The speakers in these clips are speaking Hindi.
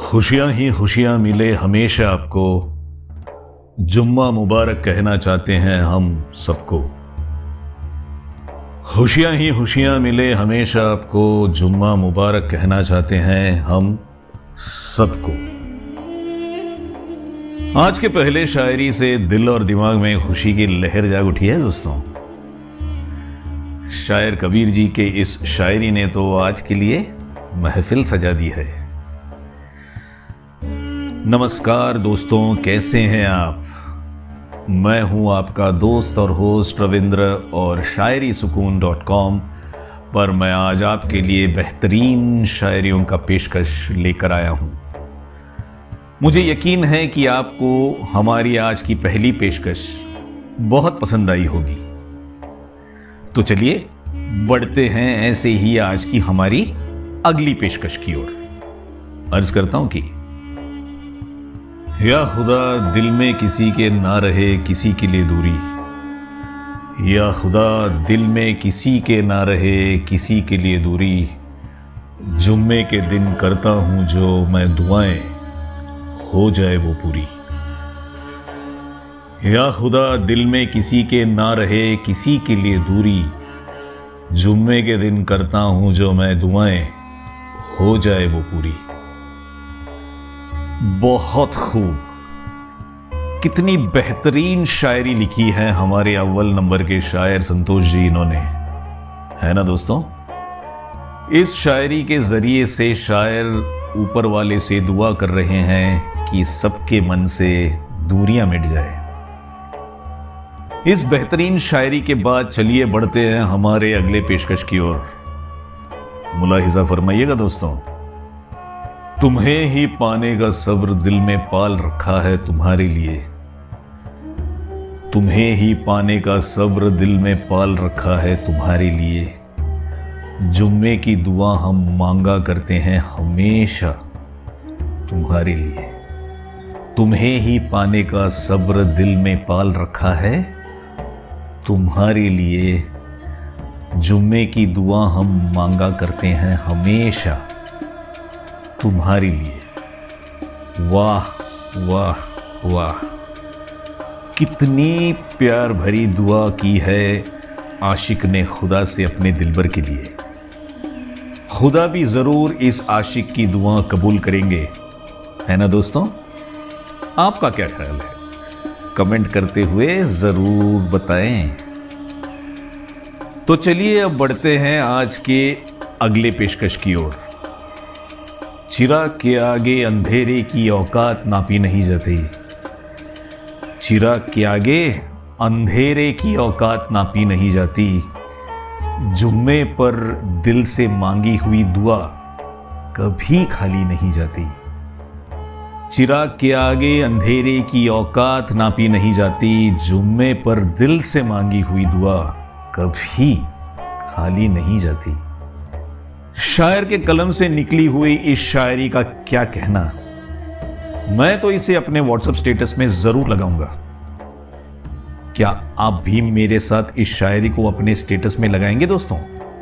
खुशियां ही खुशियां मिले हमेशा आपको, जुम्मा मुबारक कहना चाहते हैं हम सबको। खुशियां ही खुशियां मिले हमेशा आपको, जुम्मा मुबारक कहना चाहते हैं हम सबको। आज के पहले शायरी से दिल और दिमाग में खुशी की लहर जाग उठी है दोस्तों। शायर कबीर जी के इस शायरी ने तो आज के लिए महफिल सजा दी है। नमस्कार दोस्तों, कैसे हैं आप? मैं हूं आपका दोस्त और होस्ट रविंद्र, और शायरीसुकून.com पर मैं आज आपके लिए बेहतरीन शायरियों का पेशकश लेकर आया हूं। मुझे यकीन है कि आपको हमारी आज की पहली पेशकश बहुत पसंद आई होगी। तो चलिए बढ़ते हैं ऐसे ही आज की हमारी अगली पेशकश की ओर। अर्ज करता हूं कि या खुदा दिल में किसी के ना रहे किसी के लिए दूरी, या खुदा दिल में किसी के ना रहे किसी के लिए दूरी, जुम्मे के दिन करता हूं जो मैं दुआएं, हो जाए वो पूरी। या खुदा दिल में किसी के ना रहे किसी के लिए दूरी, जुम्मे के दिन करता हूं जो मैं दुआएं, हो जाए वो पूरी। बहुत खूब, कितनी बेहतरीन शायरी लिखी है हमारे अव्वल नंबर के शायर संतोष जी इन्होंने, है ना दोस्तों। इस शायरी के जरिए से शायर ऊपर वाले से दुआ कर रहे हैं कि सबके मन से दूरियां मिट जाए। इस बेहतरीन शायरी के बाद चलिए बढ़ते हैं हमारे अगले पेशकश की ओर। मुलाहिजा फरमाइएगा दोस्तों। तुम्हें ही पाने का सब्र दिल में पाल रखा है तुम्हारे लिए, तुम्हें ही पाने का सब्र दिल में पाल रखा है तुम्हारे लिए, जुम्मे की दुआ हम मांगा करते हैं हमेशा तुम्हारे लिए। तुम्हें ही पाने का सब्र दिल में पाल रखा है तुम्हारे लिए, जुम्मे की दुआ हम मांगा करते हैं हमेशा तुम्हारे लिए। वाह वाह वाह, कितनी प्यार भरी दुआ की है आशिक ने खुदा से अपने दिलबर के लिए। खुदा भी जरूर इस आशिक की दुआ कबूल करेंगे, है ना दोस्तों। आपका क्या ख्याल है? कमेंट करते हुए जरूर बताएं। तो चलिए अब बढ़ते हैं आज के अगले पेशकश की ओर। चिराग के आगे अंधेरे की औकात नापी नहीं जाती, चिराग के आगे अंधेरे की औकात नापी नहीं जाती, जुम्मे पर दिल से मांगी हुई दुआ कभी खाली नहीं जाती। चिराग के आगे अंधेरे की औकात नापी नहीं जाती, जुम्मे पर दिल से मांगी हुई दुआ कभी खाली नहीं जाती। शायर के कलम से निकली हुई इस शायरी का क्या कहना। मैं तो इसे अपने व्हाट्सएप स्टेटस में जरूर लगाऊंगा। क्या आप भी मेरे साथ इस शायरी को अपने स्टेटस में लगाएंगे दोस्तों?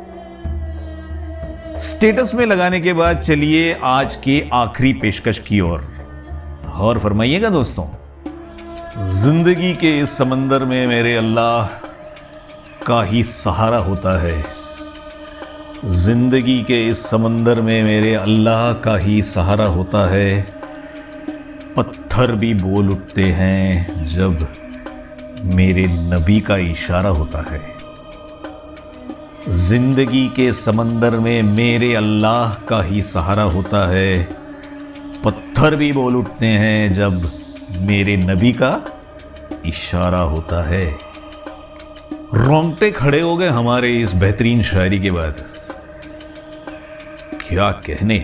स्टेटस में लगाने के बाद चलिए आज के आखिरी पेशकश की ओर और फरमाइएगा दोस्तों। जिंदगी के इस समंदर में मेरे अल्लाह का ही सहारा होता है, जिंदगी के इस समंदर में मेरे अल्लाह का ही सहारा होता है, पत्थर भी बोल उठते हैं जब मेरे नबी का इशारा होता है। जिंदगी के समंदर में मेरे अल्लाह का ही सहारा होता है, पत्थर भी बोल उठते हैं जब मेरे नबी का इशारा होता है। रोंगटे खड़े हो गए हमारे इस बेहतरीन शायरी के बाद। क्या कहने,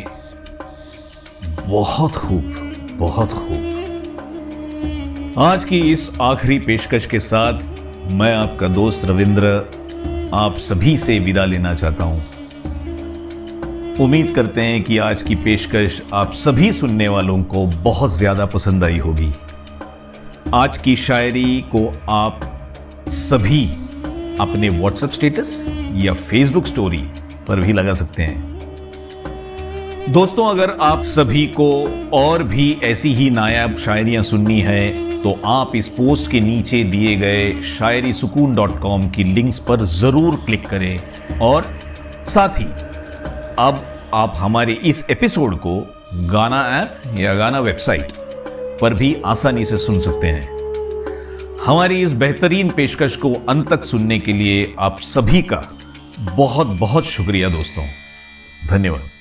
बहुत खूब बहुत खूब। आज की इस आखिरी पेशकश के साथ मैं आपका दोस्त रविंद्र आप सभी से विदा लेना चाहता हूं। उम्मीद करते हैं कि आज की पेशकश आप सभी सुनने वालों को बहुत ज्यादा पसंद आई होगी। आज की शायरी को आप सभी अपने व्हाट्सएप स्टेटस या फेसबुक स्टोरी पर भी लगा सकते हैं। दोस्तों, अगर आप सभी को और भी ऐसी ही नायाब शायरियां सुननी है तो आप इस पोस्ट के नीचे दिए गए shayerisukun.com की लिंक्स पर जरूर क्लिक करें और साथ ही अब आप हमारे इस एपिसोड को गाना ऐप या गाना वेबसाइट पर भी आसानी से सुन सकते हैं। हमारी इस बेहतरीन पेशकश को अंत तक सुनने के लिए आप सभी का बहुत बहुत शुक्रिया दोस्तों। धन्यवाद।